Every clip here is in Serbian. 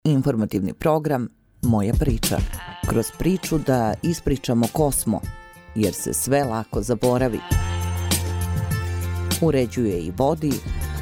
Informativni program Moja priča. Kroz priču da ispričamo ko smo, jer se sve lako zaboravi. Uređuje i vodi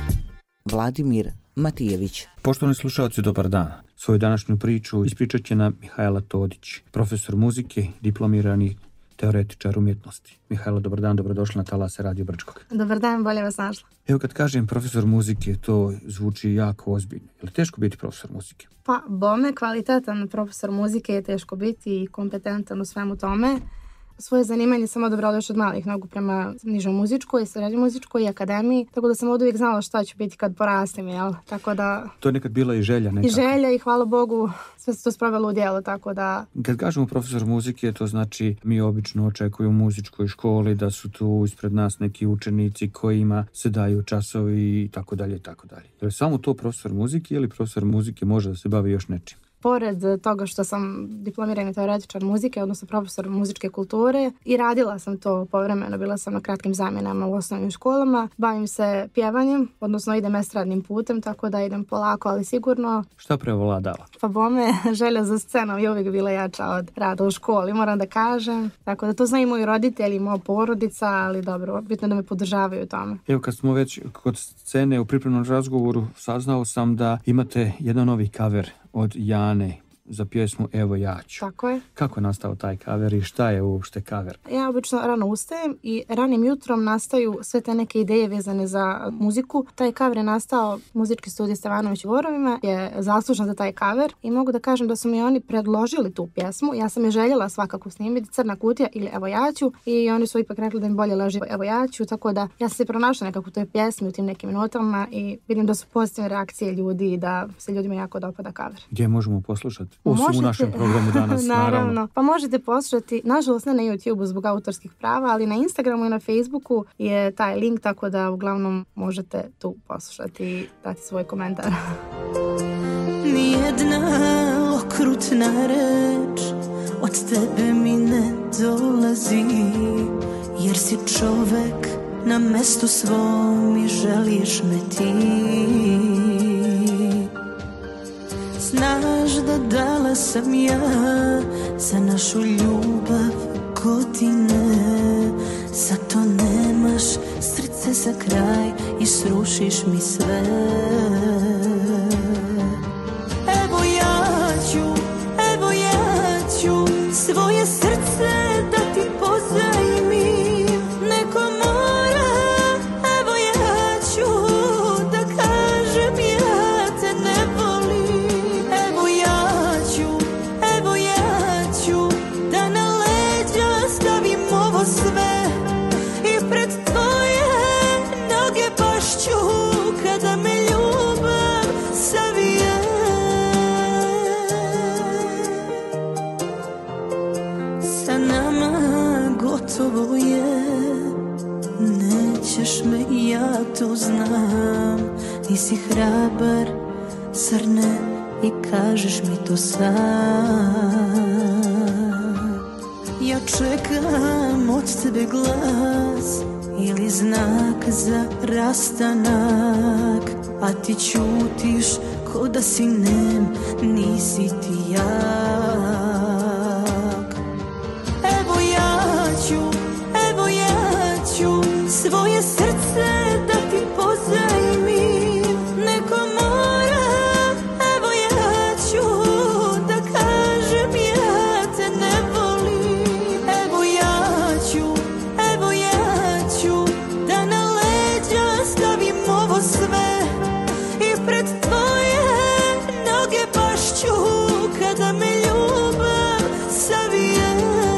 Vladimir Matijević. Poštovani slušalci, dobar dan. Svoju današnju priču ispričat će nam Mihajla Todić, profesor muzike, diplomirani teoretičar umjetnosti. Mihajlo, dobar dan, dobrodošla na talase Radio Brčkog. Dobar dan, bolje vas našla. Evo, kad kažem profesor muzike, to zvuči jako ozbiljno. Je li teško biti profesor muzike? Pa, bome, kvalitetan profesor muzike je teško biti i kompetentan u svemu tome. Svoje zanimanje sam odabrala još od malih nogu prema nižoj muzičkoj, srednjoj muzičkoj i akademiji, tako da sam od uvijek znala šta ću biti kad porastim, jel? Tako da... To je nekad bila i želja nekako. I želja i hvala Bogu sve se to sprovelo u djelo, tako da... Kad kažemo profesor muzike, to znači mi obično očekujemo u muzičkoj školi da su tu ispred nas neki učenici kojima se daju časovi i tako dalje i tako dalje. Je samo to profesor muzike ili profesor muzike može da se bavi još nečim? Pored toga što sam diplomirani teoretičar muzike, odnosno profesor muzičke kulture, i radila sam to povremeno, bila sam na kratkim zamjenama u osnovnim školama, bavim se pjevanjem, odnosno idem estradnim putem, tako da idem polako, ali sigurno. Šta prevladava? Pa bome, želja za scenom je uvijek bila jača od rada u školi, moram da kažem. Tako da to znaju i moji roditelji, i moja porodica, ali dobro, bitno da me podržavaju u tome. Evo, kad smo već kod scene u pripremnom razgovoru, saznao sam da imate jedan novi cover od Jane za pjesmu Evo ja ću. Tako je. Kako je nastao taj cover i šta je uopšte cover? Ja obično rano ustajem i ranim jutrom nastaju sve te neke ideje vezane za muziku. Taj cover je nastao, muzički studij Stevanović u Borovima je zaslužan za taj cover i mogu da kažem da su mi oni predložili tu pjesmu. Ja sam je željela svakako snimiti, Crna kutija ili Evo ja ću, i oni su ipak rekli da im bolje leži Evo ja ću, tako da ja sam se pronašla nekako u toj pjesmi, u tim nekim notama i vidim da su pozitivne reakcije ljudi i da se ljudima jako dopada cover. Gdje možemo poslušati? Osim u našem programu danas, naravno. Pa možete poslušati, nažalost ne na YouTubeu zbog autorskih prava, ali na Instagramu i na Facebooku je taj link, tako da uglavnom možete tu poslušati i dati svoj komentar. Nijedna okrutna reč od tebe mi ne dolazi, jer si čovek na mestu svom i želiš me ti. Znaš da dala sam ja za našu ljubav godine, zato nemaš srce za kraj i srušiš mi sve. Evo ja ću svoje srce da ti pozajmim, neko mora. Evo ja ću da kažem ja te ne volim. Evo ja ću da na leđa stavim ovo sve i pred tvoje noge pašću kada me ljubav savije. Sa nama gotovo je, nećeš me, ja to znam. Nisi hrabar, zar ne, i kažeš mi to sam. Ja čekam od tebe glas ili znak za rastanak, a ti ćutiš ko da si nem, nisi ti jak. Evo ja ću svoje srce da ti pozajmim, neko mora. Evo ja ću da kažem ja te ne volim. Evo ja ću da na leđa stavim ovo sve i pred tvoje noge pašću kada me ljubav savije.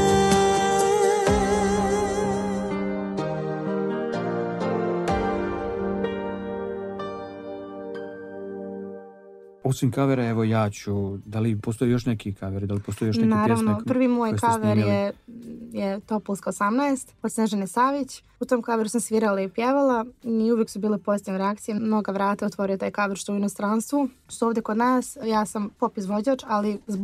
Osim kavera, evo ja ću, da li postoji još neki kaveri, da li postoji još neki pjesme? Naravno, prvi moj kaver je Topolska 18 od Snežane Savić. U tom kaveru sam svirala i pjevala i uvijek su bile pozitivne reakcije. Mnoga vrata otvorio taj kaver što u inostranstvu, što ovdje kod nas. Ja sam pop izvođač, ali zbog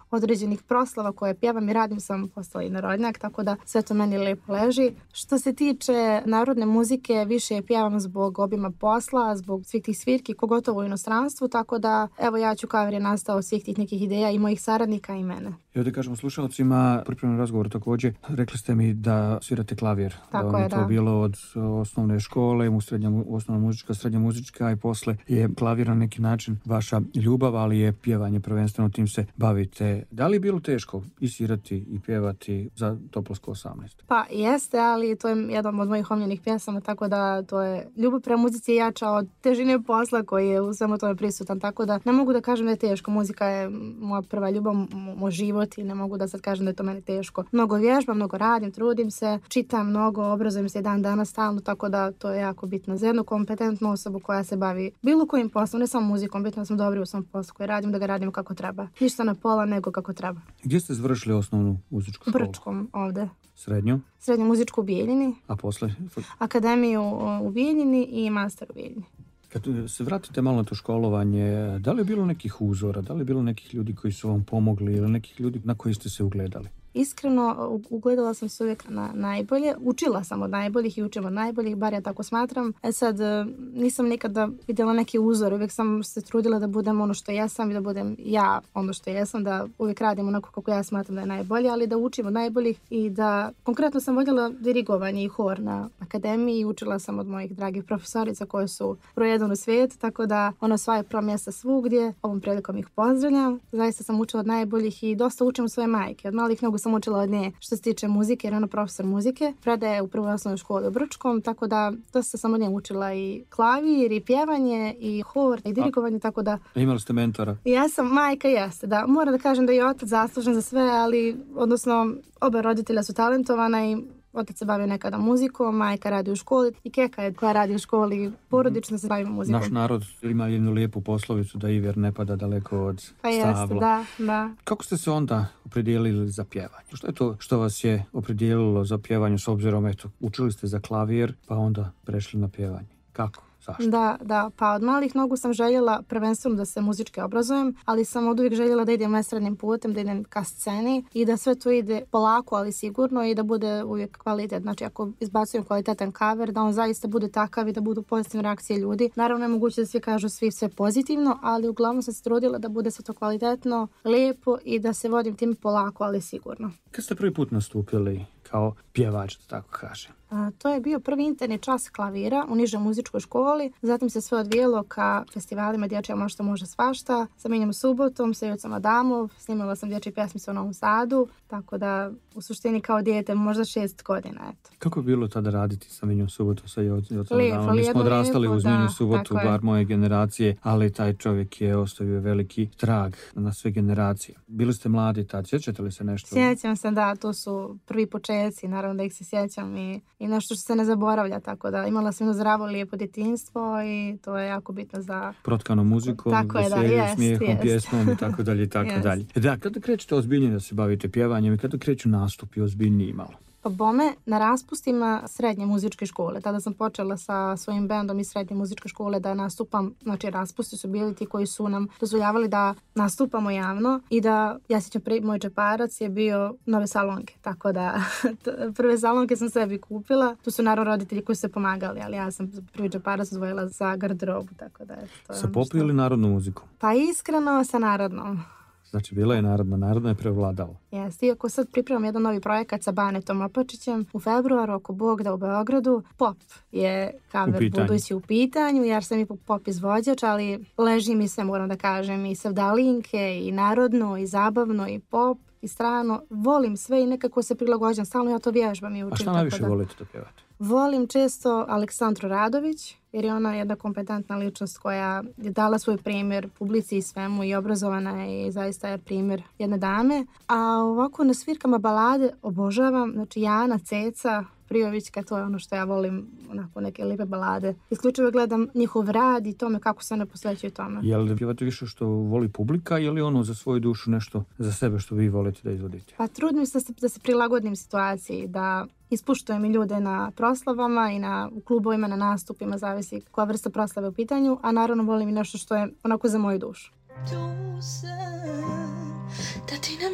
određenih proslava koje pjevam i radim sam postala narodnjak, tako da sve to meni lepo leži. Što se tiče narodne muzike, više pjevam zbog obima posla, zbog svih tih svirki, pogotovo u inostranstvu, tako da evo ja ću Kaver je nastao svih tih nekih ideja i mojih saradnika i mene. I ovdje kažemo slušalcima, pripremljen razgovor također, rekli ste mi da svirate klavir. Tako da je, to bilo od osnovne škole, osnovna muzička, srednja muzička i posle je klavir na neki način vaša ljubav, ali je pjevanje prvenstveno, tim se bavite. Da li je bilo teško i svirati i pjevati za Topolsko 18? Pa jeste, ali to je jedan od mojih omiljenih pjesama, tako da to je ljubav prema muzici jača od težine posla koji je u svemu tome prisutan, tako da ne mogu da kažem da je teško. Muzika je moja prva ljubav, moj život i ne mogu da sad kažem da je to meni teško. Mnogo vježbam, mnogo radim, trudim se, čitam mnogo, obrazujem se i dan danas stalno, tako da to je jako bitno za jednu kompetentnu osobu koja se bavi bilo kojim poslom, ne samo muzikom, bitno da smo dobri u svom poslu koji radim, da ga radimo kako treba. Ništa na pola, nego kako treba. Gdje ste završili osnovnu muzičku školu? Brčkom ovde. Srednju? Srednju muzičku u Bijeljini. A posle? Akademiju u Bijeljini i master u Bijeljini. Kad se vratite malo na to školovanje, da li je bilo nekih uzora, da li je bilo nekih ljudi koji su vam pomogli ili nekih ljudi na koji ste se ugledali? Iskreno, ugledala sam se uvijek na najbolje. Učila sam od najboljih i učim od najboljih, bar ja tako smatram. Sad, nisam nikada vidjela neki uzor. Uvijek sam se trudila da budem ono što jesam i da budem ja ono što jesam, da uvijek radim onako kako ja smatram da je najbolje, ali da učim od najboljih i da... Konkretno sam voljela dirigovanje i hor na akademiji. Učila sam od mojih dragih profesorica koje su broj jedan u svijet, tako da osvaja prvo mjesta svugdje. Ovom prilikom ih pozdravljam. Zaista sam učila od najboljih i dosta učim od svoje majke. Od malih nogu sam učila od nje što se tiče muzike, jer je ona profesor muzike. Predaje u prvoj osnovnoj školi u Brčkom, tako da dosta sam od nje učila i klavir, i pjevanje, i hor, i dirigovanje, tako da... Imali ste mentora? Ja sam, majka jeste, da. Moram da kažem da je otac zaslužan za sve, ali, odnosno, oba roditelja su talentovana i otac se bavio nekada muzikom, majka radi u školi i keka je koja radi u školi, porodično se bavimo muzikom. Naš narod ima jednu lijepu poslovicu da iver ne pada daleko od stabla. Pa jeste, da. Kako ste se onda opredijelili za pjevanje? Što je to što vas je opredijelilo za pjevanje s obzirom, eto, učili ste za klavir, pa onda prešli na pjevanje? Kako? Zašto? Da, pa od malih nogu sam željela prvenstveno da se muzički obrazujem, ali sam od uvijek željela da idem estradnim putem, da idem ka sceni i da sve to ide polako, ali sigurno i da bude uvijek kvalitet. Znači, ako izbacujem kvalitetan cover, da on zaista bude takav i da budu pozitivne reakcije ljudi. Naravno, je moguće da svi kažu sve pozitivno, ali uglavnom sam se trudila da bude sve to kvalitetno, lijepo i da se vodim tim polako, ali sigurno. Kad ste prvi put nastupili kao pjevač, da tako kažem? To je bio prvi interni čas klavira u nižoj muzičkoj školi. Zatim se sve odvijelo ka festivalima Dječja možda može svašta. Sa Minjom Subotom, sa Ivicom Adamov. Snimala sam dječje pjesmice u Novom Sadu. Tako da, u suštini kao dijete, možda 6 godina. Eto. Kako je bilo tada raditi sa Minjom Subotom, sa Ivicom Adamov? Mi smo odrastali uz Minju Subotu, bar moje generacije, ali taj čovjek je ostavio veliki trag na sve generacije. Bili ste mladi tad, sjećate li se nešto? Sjećam se, da, to su prvi početci, naravno da ih se sjećam i nešto što se ne zaboravlja, tako da imala sam jedno zdravo, lijepo djetinjstvo i to je jako bitno za... Protkano muzikom, veselju, smijehom, pjesmom i tako dalje i tako dalje. Da, kada krećete ozbiljnije da se bavite pjevanjem i kada kreću nastupi ozbiljniji malo? Pa bome na raspustima srednje muzičke škole. Tada sam počela sa svojim bendom iz srednje muzičke škole da nastupam. Znači, raspusti su bili ti koji su nam dozvoljavali da nastupamo javno i da, ja sjećam, moj džeparac je bio nove salonke. Tako da, prve salonke sam sebi kupila. Tu su naravno roditelji koji su se pomagali, ali ja sam prvi džeparac odvojila za garderobu. Tako da, sa pop ili narodnu muziku? Pa iskreno sa narodnom. Znači, bila je narodna je prevladala. Jeste, iako sad pripremam jedan novi projekat sa Banetom Opačićem u februaru, ako Bog da, u Beogradu. Pop je cover budući u pitanju, jer sam i pop izvođač, ali leži mi se, moram da kažem, i sevdalinke, i narodno, i zabavno, i pop, i strano. Volim sve i nekako se prilagođam, stalno ja to vježbam i učim. A šta najviše volite da pjevate? Volim često Aleksandru Radović, jer je ona jedna kompetentna ličnost koja je dala svoj primjer publici i svemu i obrazovana je i zaista je primjer jedne dame. A ovako na svirkama balade obožavam, znači Jana, Ceca, Prijovićka, to je ono što ja volim, onako neke lipe balade. Isključivo gledam njihov rad i tome kako se ne posvećuju tome. Je li pjevate više što voli publika ili ono za svoju dušu nešto za sebe što vi volite da izvodite? Pa trudim se da se prilagodim situaciji, da ispuštujem i ljude na proslavama i u klubovima, na nastupima, zavisi koja vrsta proslave u pitanju, a naravno volim i nešto što je onako za moju dušu. Tu sam, da ti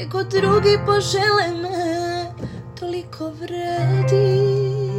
koliko drugi požele me, toliko vredi.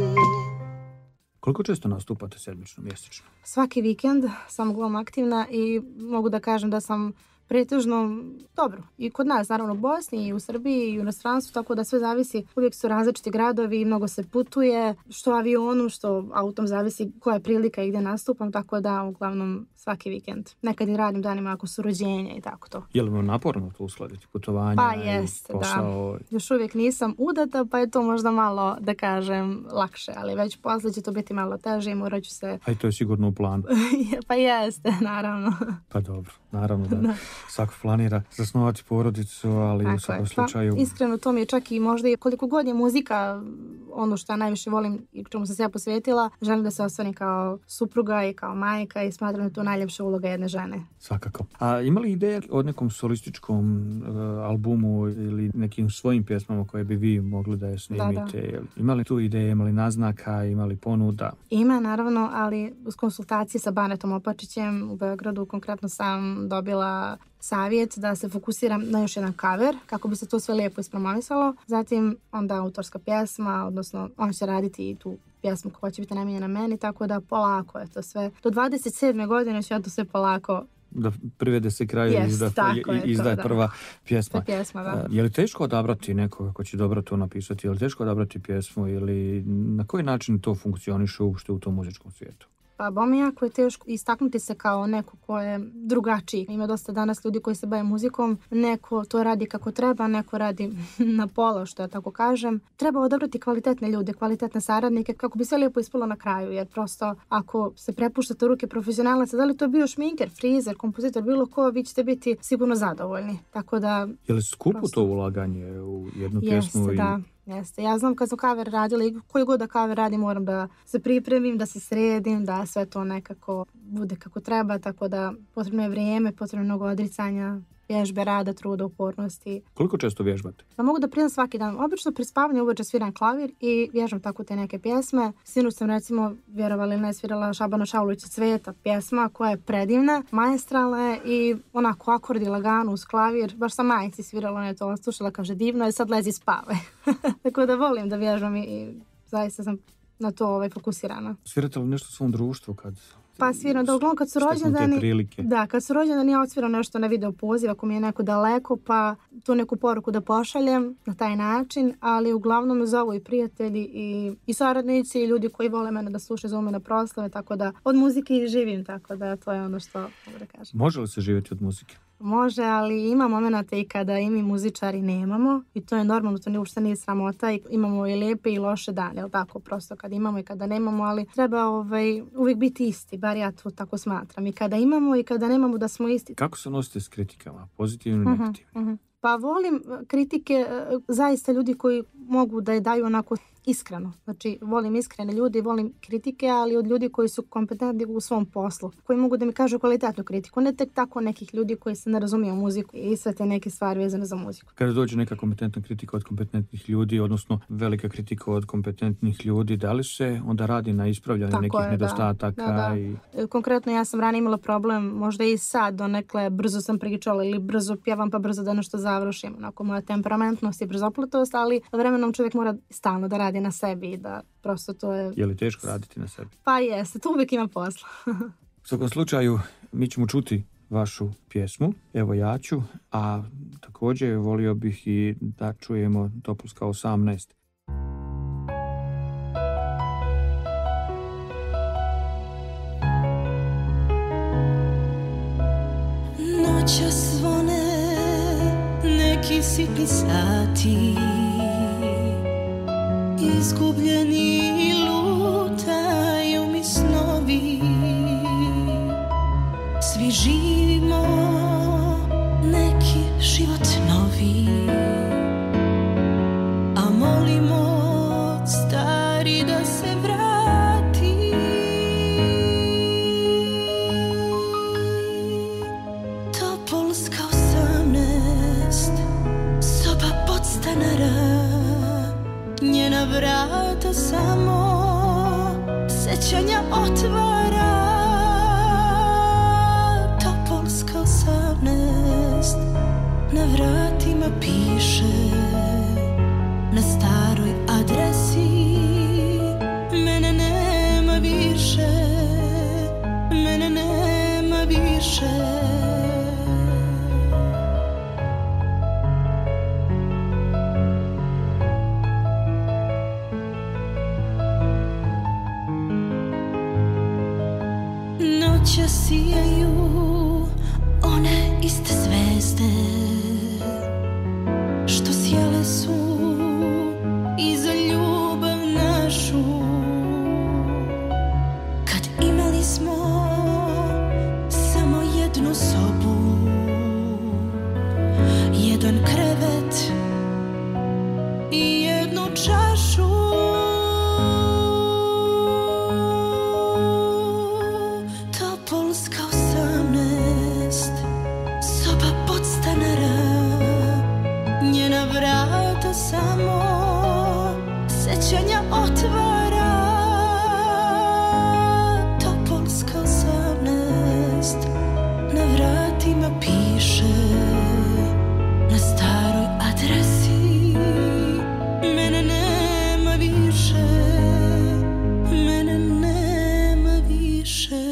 Koliko često nastupate sedmično, mjesečno? Svaki vikend sam uglavnom aktivna i mogu da kažem da sam pretežno dobro. I kod nas, naravno u Bosni, i u Srbiji, i u inostranstvu, tako da sve zavisi. Uvijek su različiti gradovi, mnogo se putuje, što avionom, što autom, zavisi koja je prilika i gdje nastupam, tako da uglavnom svaki vikend. Nekad i radim danima ako su rođenja i tako to. Je li vam naporno to uskladiti, putovanja pa i jeste, posao? Da. Još uvijek nisam udata, pa je to možda malo, da kažem, lakše, ali već poslije će to biti malo teže i morat ću se... A i to je sigurno u planu. Pa jeste, naravno. Pa dobro, naravno da. Svako planira zasnovati porodicu, ali tako u svakom slučaju... Pa, iskreno, to mi je čak i možda i koliko god je muzika ono što ja najviše volim i čemu sam se ja posvetila, želim da se ostvarim kao supruga i kao majka i smatram da to najljepša uloga jedne žene. Svakako. A ima li ideje od nekom solističkom albumu ili nekim svojim pjesmama koje bi vi mogli da je snimite? Da. Ima li tu ideje, ima li naznaka, ima li ponuda? Ima, naravno, ali uz konsultacije sa Banetom Opačićem u Beogradu konkretno sam dobila savjet da se fokusiram na još jedan cover kako bi se to sve lijepo ispromovisalo. Zatim onda autorska pjesma, odnosno on će raditi i tu pjesmu koja će biti namijenjena meni, tako da polako je to sve. Do 27. godine ću ja to sve polako da privede se kraju i izdaje prva pjesma. Da. Je li teško odabrati nekoga ko će dobro to napisati? Je li teško odabrati pjesmu ili na koji način to funkcioniše uopšte u tom muzičkom svijetu? Pa bome jako je teško istaknuti se kao neko ko je drugačiji. Ima dosta danas ljudi koji se bave muzikom, neko to radi kako treba, neko radi na pola, što ja tako kažem. Treba odabrati kvalitetne ljude, kvalitetne saradnike kako bi sve lijepo ispalo na kraju, jer prosto ako se prepuštate u ruke profesionalaca, da li to bio šminker, frizer, kompozitor, bilo ko, vi ćete biti sigurno zadovoljni. Tako da... Je li skupo to ulaganje u jednu pjesmu? Jeste, da. Jeste. Ja znam kad sam cover radila i koji god da cover radim moram da se pripremim, da se sredim, da sve to nekako bude kako treba, tako da potrebno je vrijeme, potrebno je mnogo odricanja, vježbe, rada, truda, upornosti. Koliko često vježbate? Ja mogu da priznam svaki dan. Obično pri spavanju uveče sviram klavir i vježbam tako te neke pjesme. Sinoć sam recimo, vjerovali ili ne, svirala Šabana Šaulića Cvijeta, pjesma koja je predivna, maestralna je i onako akordi lagano uz klavir. Baš sam majici svirala, ona je to slušala, kaže divno je, sad lezi spavaj. Tako da volim da vježbam i zaista sam na to fokusirana. Svirate li nešto u svom društvu kad... Pa sviram, da uglavnom kad su rođendani, kad su rođendani ja odsviram nešto na video poziv ako mi je neko daleko, pa tu neku poruku da pošaljem na taj način, ali uglavnom me zovu i prijatelji i saradnici i ljudi koji vole mene da slušaju, zovu me na proslave, tako da od muzike i živim, tako da to je ono što mogu da kažem. Može li se živjeti od muzike? Može, ali ima momenta i kada i mi muzičari nemamo i to je normalno, to uopšte nije sramota i imamo i lijepe i loše dane, ali tako prosto kad imamo i kada nemamo, ali treba uvijek biti isti, bar ja to tako smatram, i kada imamo i kada nemamo da smo isti. Kako se nosite s kritikama, pozitivno i negativno? Pa volim kritike, zaista ljudi koji mogu da je daju onako iskreno. Znači, volim iskrene ljudi, volim kritike, ali od ljudi koji su kompetentni u svom poslu, koji mogu da mi kažu kvalitetnu kritiku, ne tek tako nekih ljudi koji se ne razumiju u muziku i sve te neke stvari vezane za muziku. Kada dođe neka kompetentna kritika od kompetentnih ljudi, odnosno velika kritika od kompetentnih ljudi, da li se onda radi na ispravljanju tako nekih nedostataka? Da. Konkretno ja sam ranije imala problem, možda i sad donekle brzo sam pričala ili brzo pjevam pa brzo da nešto završim. Onako moja temperamentnost i brzopletost, ali vremenom čovjek mora stalno da radi na sebi i da prosto to je... Je li teško raditi na sebi? Pa jeste, to uvijek ima posla. U svakom slučaju, mi ćemo čuti vašu pjesmu, evo ja ću, a također volio bih i da čujemo Topolska 18. Noća zvone neki sitni sati, izgubljeni lutaju mi snovi, svi živimo neki život novi, a molimo stari da se vrati. Topolska 18, soba podstanara, njena vrata samo sećanja otvara. Topolska 18, na vratima vratima piše na staroj adresi. Mene nema više, mene nema više. Noća sijaju one iste zvezde što sjele su i za ljubav našu. Kad imali smo samo jednu sobu, jedan krevet i jednu čašu. Topolska 18, soba podstanara, njena vrata samo sećanja otvara. Topolska 18, na vratima piše na staroj adresi. Mene nema više, mene nema više.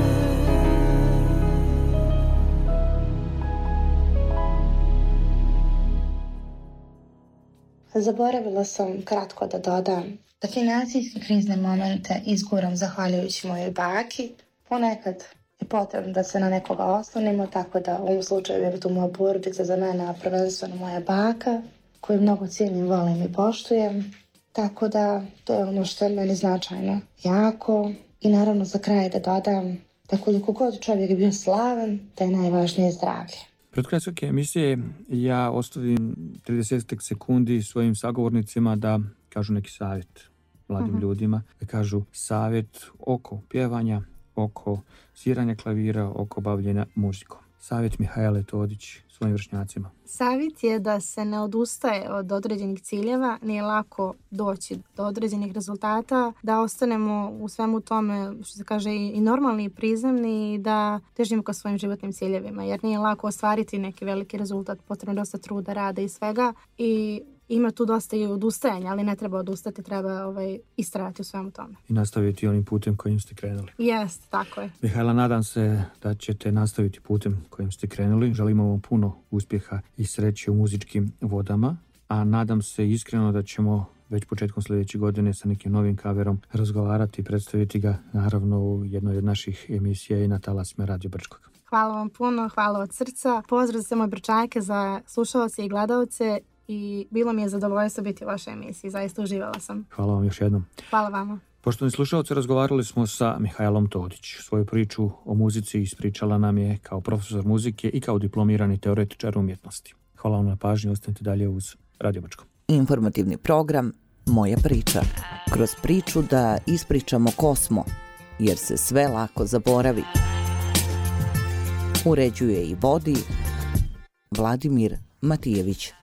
Zaboravila sam kratko da dodam da financijske krizne momente izguram zahvaljujući mojoj baki. Ponekad je potrebno da se na nekoga oslonimo, tako da u ovom slučaju je tu moja porodica za mene, a prvenstveno moja baka, koju mnogo cijenim, volim i poštujem. Tako da to je ono što je meni značajno jako. I naravno za kraj da dodam da koliko god čovjek bio slavan, da je najvažnije zdravlje. Pred kraj svake emisije ja ostavim 30 sekundi svojim sagovornicima da kažu neki savjet mladim ljudima, da kažu savjet oko pjevanja, oko sviranja klavira, oko bavljenja muzikom. Savjet Mihajle Todić svojim vršnjacima. Savjet je da se ne odustaje od određenih ciljeva, nije lako doći do određenih rezultata, da ostanemo u svemu tome, što se kaže, i normalni i prizemni, i da težimo ka svojim životnim ciljevima, jer nije lako ostvariti neki veliki rezultat, potrebno dosta truda, rada i svega, i ima tu dosta i odustajanja, ali ne treba odustati, treba istrajati u svemu tome. I nastaviti onim putem kojim ste krenuli. Jest, tako je. Mihajla, nadam se da ćete nastaviti putem kojim ste krenuli. Želimo vam puno uspjeha i sreće u muzičkim vodama, a nadam se iskreno da ćemo već početkom sljedeće godine sa nekim novim kaverom razgovarati i predstaviti ga, naravno, u jednoj od naših emisija i na talasima Radio Brčkog. Hvala vam puno, hvala od srca. Pozdrav za moje Brčanke, za slušalce i gledalce, i bilo mi je zadovoljstvo biti u vašoj emisiji. Zaista uživala sam. Hvala vam još jednom. Hvala vama. Poštovani slušalci, razgovarali smo sa Mihajlom Todić. Svoju priču o muzici ispričala nam je kao profesor muzike i kao diplomirani teoretičar umjetnosti. Hvala vam na pažnji, ostanite dalje uz Radio Brčko. Informativni program Moja priča. Kroz priču da ispričamo ko smo, jer se sve lako zaboravi. Uređuje i vodi Vladimir Matijević.